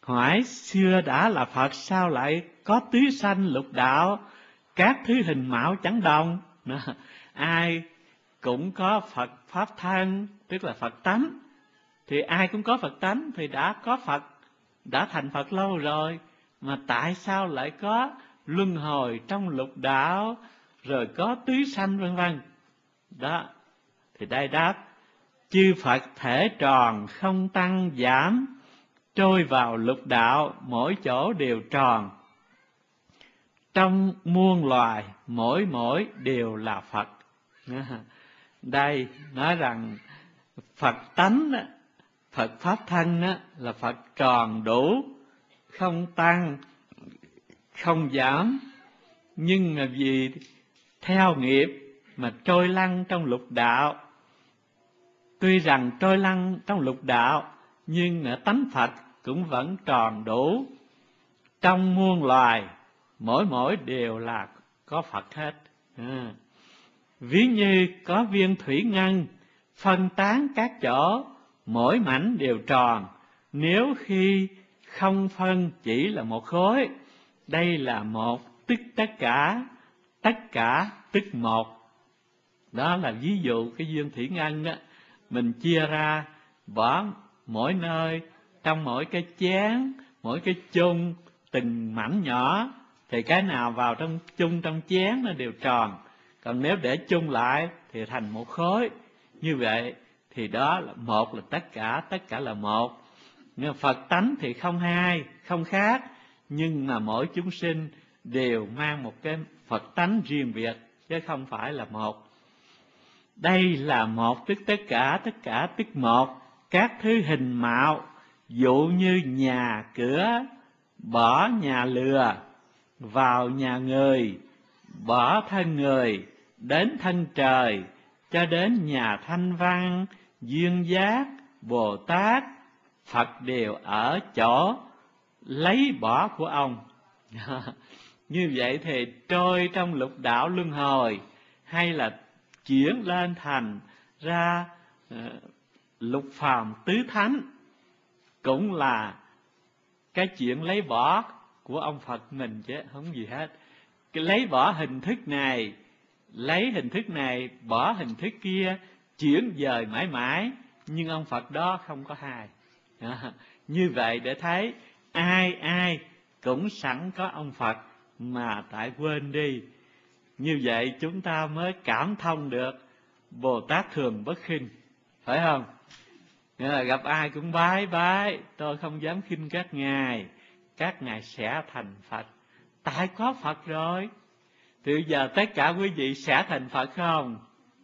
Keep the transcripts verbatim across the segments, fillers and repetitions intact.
Hỏi xưa đã là Phật sao lại có tứ sanh lục đạo, các thứ hình mạo chẳng đồng. Ai cũng có Phật Pháp thân, tức là Phật tánh. Thì ai cũng có Phật tánh thì đã có Phật, đã thành Phật lâu rồi. Mà tại sao lại có luân hồi trong lục đạo, rồi có tứ sanh vân vân. Đó, thì đây đáp: chư Phật thể tròn không tăng giảm, trôi vào lục đạo mỗi chỗ đều tròn. Trong muôn loài mỗi mỗi đều là Phật. Đây nói rằng Phật tánh, Phật Pháp thân là Phật tròn đủ, không tăng, không giảm. Nhưng mà vì theo nghiệp mà trôi lăn trong lục đạo. Tuy rằng trôi lăn trong lục đạo, nhưng tánh Phật cũng vẫn tròn đủ. Trong muôn loài mỗi mỗi đều là có Phật hết. À, ví như có viên thủy ngân phân tán các chỗ, mỗi mảnh đều tròn. Nếu khi không phân chỉ là một khối, đây là một tức tất cả, tất cả tức một. Đó là ví dụ cái viên thủy ngân đó, mình chia ra bỏ mỗi nơi, trong mỗi cái chén, mỗi cái chung, từng mảnh nhỏ, thì cái nào vào trong chung trong chén nó đều tròn. Còn nếu để chung lại thì thành một khối. Như vậy thì đó là một là tất cả, tất cả là một. Nhưng Phật tánh thì không hai, không khác, nhưng mà mỗi chúng sinh đều mang một cái Phật tánh riêng biệt, chứ không phải là một. Đây là một tức tất cả, tất cả tức một. Các thứ hình mạo, dụ như nhà cửa, bỏ nhà lừa, vào nhà người, bỏ thân người, đến thân trời, cho đến nhà Thanh Văn, Duyên Giác, Bồ Tát, Phật đều ở chỗ lấy bỏ của ông. Như vậy thì trôi trong lục đạo luân hồi, hay là chuyển lên thành ra uh, lục phàm tứ thánh, cũng là cái chuyện lấy bỏ của ông Phật mình chứ không gì hết. Cái lấy bỏ hình thức này, lấy hình thức này bỏ hình thức kia, chuyển dời mãi mãi, nhưng ông Phật đó không có hai. À, như vậy để thấy ai ai cũng sẵn có ông Phật, mà tại quên đi. Như vậy chúng ta mới cảm thông được Bồ Tát thường bất khinh, phải không? Nghĩa là gặp ai cũng bái bái, tôi không dám khinh các ngài, các ngài sẽ thành Phật. Tại có Phật rồi. Thì bây giờ tất cả quý vị sẽ thành Phật không?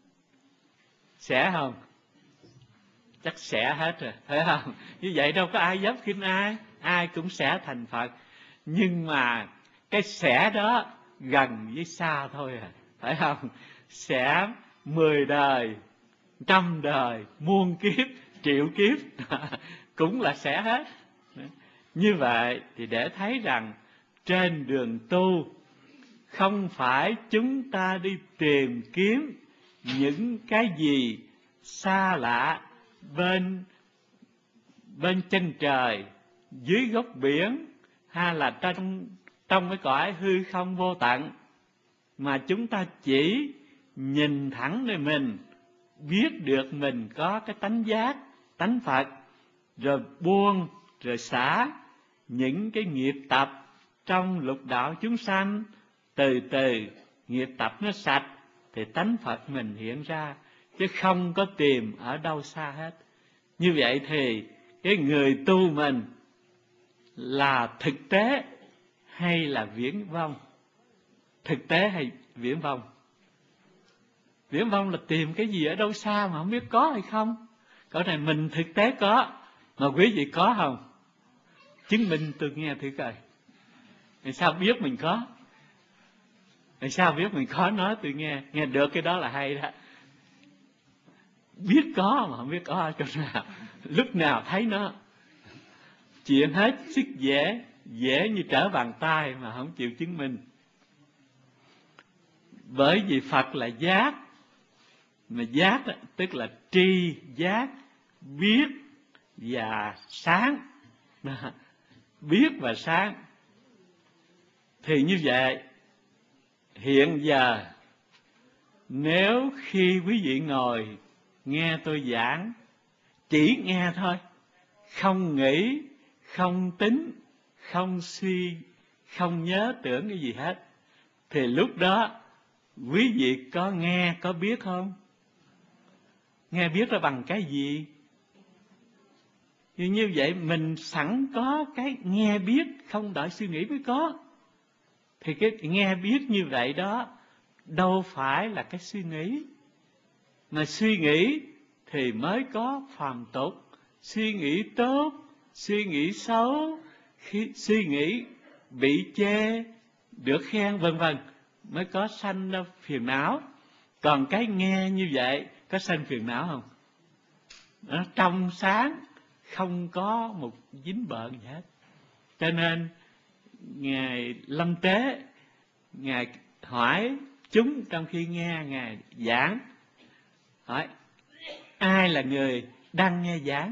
Sẽ không? Chắc sẽ hết rồi, phải không? Như vậy đâu có ai dám khinh ai, ai cũng sẽ thành Phật. Nhưng mà cái sẽ đó gần với xa thôi à, phải không? Sẽ mười đời, trăm đời, muôn kiếp, triệu kiếp cũng là sẽ hết. Như vậy thì để thấy rằng trên đường tu không phải chúng ta đi tìm kiếm những cái gì xa lạ bên bên chân trời, dưới góc biển, hay là trong trong cái cõi hư không vô tận, mà chúng ta chỉ nhìn thẳng nơi mình, biết được mình có cái tánh giác, tánh Phật, rồi buông, rồi xả những cái nghiệp tập trong lục đạo chúng sanh. Từ từ nghiệp tập nó sạch thì tánh Phật mình hiện ra, chứ không có tìm ở đâu xa hết. Như vậy thì cái người tu mình là thực tế hay là viễn vông? Thực tế hay viễn vông? Viễn vông là tìm cái gì ở đâu xa mà không biết có hay không. Câu này mình thực tế có, mà quý vị có không? Chứng minh tôi nghe thử coi. Tại sao biết mình có? Tại sao biết mình có, nói tôi nghe. Nghe được cái đó là hay đó. Biết có mà không biết có ở chỗ nào, lúc nào thấy nó. Chuyện hết sức dễ, dễ như trở bàn tay mà không chịu chứng minh. Bởi vì Phật là giác, mà giác đó, tức là tri giác, biết và sáng. biết và sáng. Thì như vậy, hiện giờ nếu khi quý vị ngồi nghe tôi giảng, chỉ nghe thôi, không nghĩ, không tính, không suy, không nhớ tưởng cái gì hết, thì lúc đó quý vị có nghe, có biết không? Nghe biết là bằng cái gì? Thì như vậy mình sẵn có cái nghe biết, không đợi suy nghĩ mới có. Thì cái nghe biết như vậy đó đâu phải là cái suy nghĩ. Mà suy nghĩ thì mới có phàm tục. Suy nghĩ tốt, suy nghĩ xấu, khi suy nghĩ bị chê, được khen vân vân mới có sanh ra phiền não. Còn cái nghe như vậy có sanh phiền não không? Nó trong sáng, không có một dính bợn gì hết. Cho nên Ngài Lâm Tế, Ngài hỏi chúng trong khi nghe Ngài giảng, hỏi ai là người đang nghe giảng?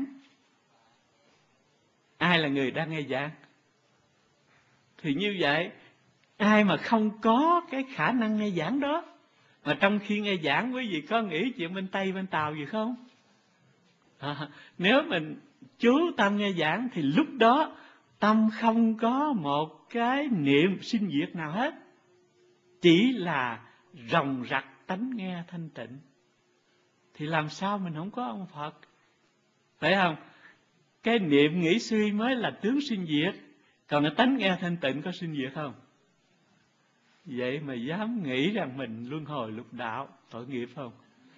Ai là người đang nghe giảng? Thì như vậy, ai mà không có cái khả năng nghe giảng đó, mà trong khi nghe giảng quý vị có nghĩ chuyện bên Tây bên Tàu gì không? À, nếu mình chú tâm nghe giảng thì lúc đó tâm không có một cái niệm sinh diệt nào hết, chỉ là ròng rặc tánh nghe thanh tịnh. Thì làm sao mình không có ông Phật? Phải không? Cái niệm nghĩ suy mới là tướng sinh diệt, còn cái tánh nghe thanh tịnh có sinh diệt không? Vậy mà dám nghĩ rằng mình luân hồi lục đạo, tội nghiệp không?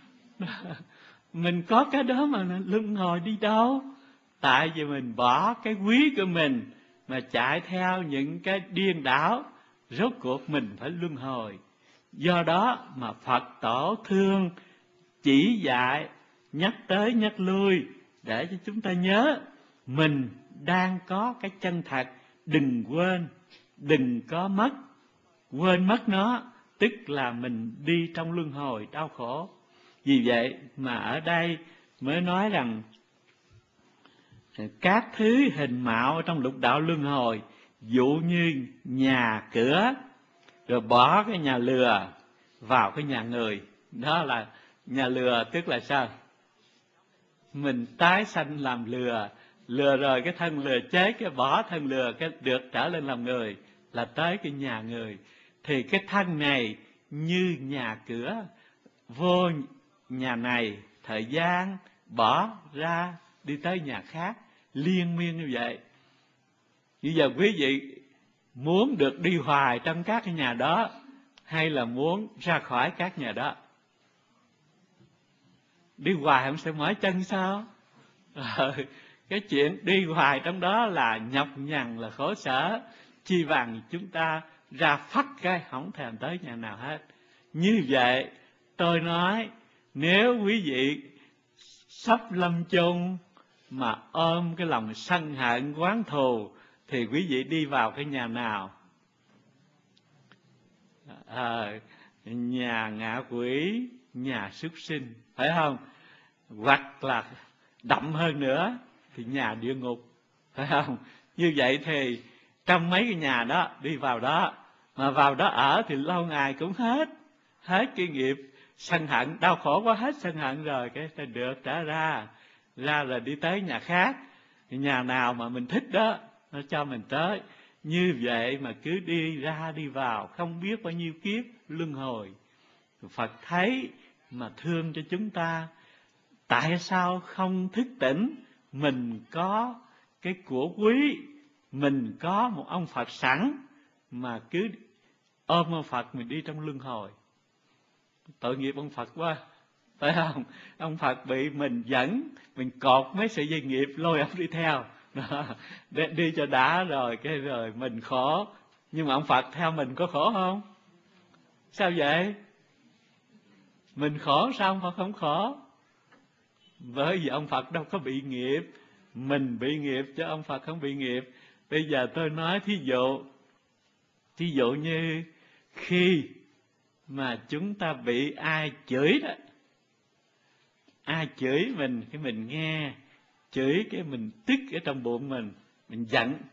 Mình có cái đó mà luân hồi đi đâu? Tại vì mình bỏ cái quý của mình mà chạy theo những cái điên đảo, rốt cuộc mình phải luân hồi. Do đó mà Phật tổ thương chỉ dạy, nhắc tới nhắc lui để cho chúng ta nhớ mình đang có cái chân thật, đừng quên, đừng có mất. Quên mất nó tức là mình đi trong luân hồi đau khổ. Vì vậy mà ở đây mới nói rằng các thứ hình mạo trong lục đạo luân hồi, dụ như nhà cửa, rồi bỏ cái nhà lừa vào cái nhà người. Đó là nhà lừa, tức là sao? Mình tái sanh làm lừa, lừa rồi cái thân lừa chết, cái bỏ thân lừa, cái được trở lên làm người, là tới cái nhà người. Thì cái thân này như nhà cửa, vô nhà này thời gian bỏ ra đi tới nhà khác, liên miên như vậy. Bây giờ quý vị muốn được đi hoài trong các cái nhà đó, hay là muốn ra khỏi các nhà đó? Đi hoài không sẽ mỏi chân sao? Ờ, cái chuyện đi hoài trong đó là nhọc nhằn, là khổ sở. Chi bằng chúng ta ra phắt cái không thèm tới nhà nào hết. Như vậy tôi nói, nếu quý vị sắp lâm chung mà ôm cái lòng sân hận oán thù, thì quý vị đi vào cái nhà nào? À, nhà ngạ quỷ, nhà súc sinh, phải không? Hoặc là đậm hơn nữa thì nhà địa ngục, phải không? Như vậy thì trong mấy cái nhà đó đi vào đó, mà vào đó ở thì lâu ngày cũng hết hết cái nghiệp sân hận, đau khổ quá hết sân hận rồi, cái ta được trở ra ra là đi tới nhà khác. Nhà nào mà mình thích đó nó cho mình tới. Như vậy mà cứ đi ra đi vào không biết bao nhiêu kiếp luân hồi. Phật thấy mà thương cho chúng ta. Tại sao không thức tỉnh? Mình có cái của quý, mình có một ông Phật sẵn, mà cứ ôm ông Phật mình đi trong luân hồi. Tội nghiệp ông Phật quá, phải không? Ông Phật bị mình dẫn, mình cột mấy sợi dây nghiệp lôi ông đi theo. Đó, để đi cho đã rồi, cái rồi mình khổ. Nhưng mà ông Phật theo mình có khổ không? Sao vậy? Mình khổ sao ông Phật không khổ? Bởi vì ông Phật đâu có bị nghiệp, mình bị nghiệp chứ ông Phật không bị nghiệp. Bây giờ tôi nói thí dụ, thí dụ như khi mà chúng ta bị ai chửi đó, ai chửi mình, cái mình nghe, chửi cái mình tức ở trong bụng mình, mình giận.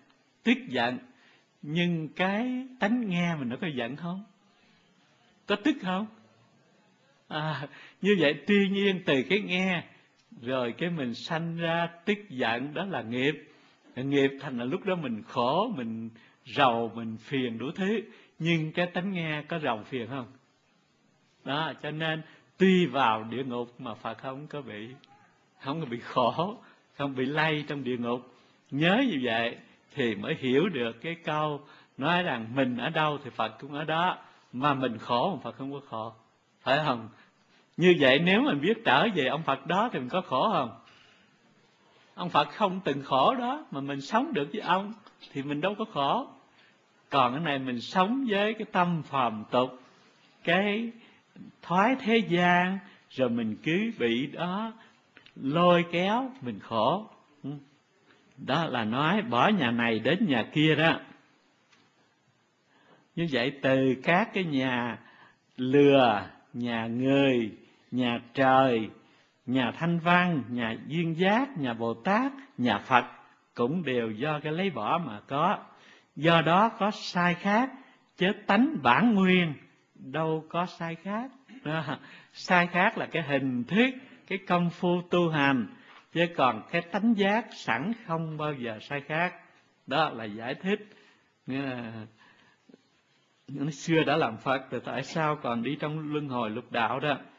tức giận, nhưng cái tánh nghe mình nó có giận không? Có tức không? À, như vậy tuy nhiên từ cái nghe rồi cái mình sanh ra tức giận, đó là nghiệp. Nghiệp thành là lúc đó mình khổ, mình rầu, mình phiền đủ thứ. Nhưng cái tánh nghe có rầu phiền không? Đó, cho nên tuy vào địa ngục mà Phật không có bị không có bị khổ, không bị lay trong địa ngục. Nhớ như vậy thì mới hiểu được cái câu nói rằng mình ở đâu thì Phật cũng ở đó, mà mình khổ mà Phật không có khổ, phải không? Như vậy nếu mình biết trở về ông Phật đó thì mình có khổ không? Ông Phật không từng khổ đó, mà mình sống được với ông thì mình đâu có khổ. Còn cái này mình sống với cái tâm phàm tục, cái thoái thế gian, rồi mình cứ bị đó lôi kéo, mình khổ. Đó là nói bỏ nhà này đến nhà kia đó. Như vậy từ các cái nhà lừa, nhà người, nhà trời, nhà Thanh Văn, nhà Duyên Giác, nhà Bồ Tát, nhà Phật cũng đều do cái lấy bỏ mà có. Do đó có sai khác, chứ tánh bản nguyên đâu có sai khác. Đó. Sai khác là cái hình thức, cái công phu tu hành, chứ còn cái tánh giác sẵn không bao giờ sai khác. Đó là giải thích. Nghĩa là nó xưa đã làm Phật, rồi tại sao còn đi trong luân hồi lục đạo đó.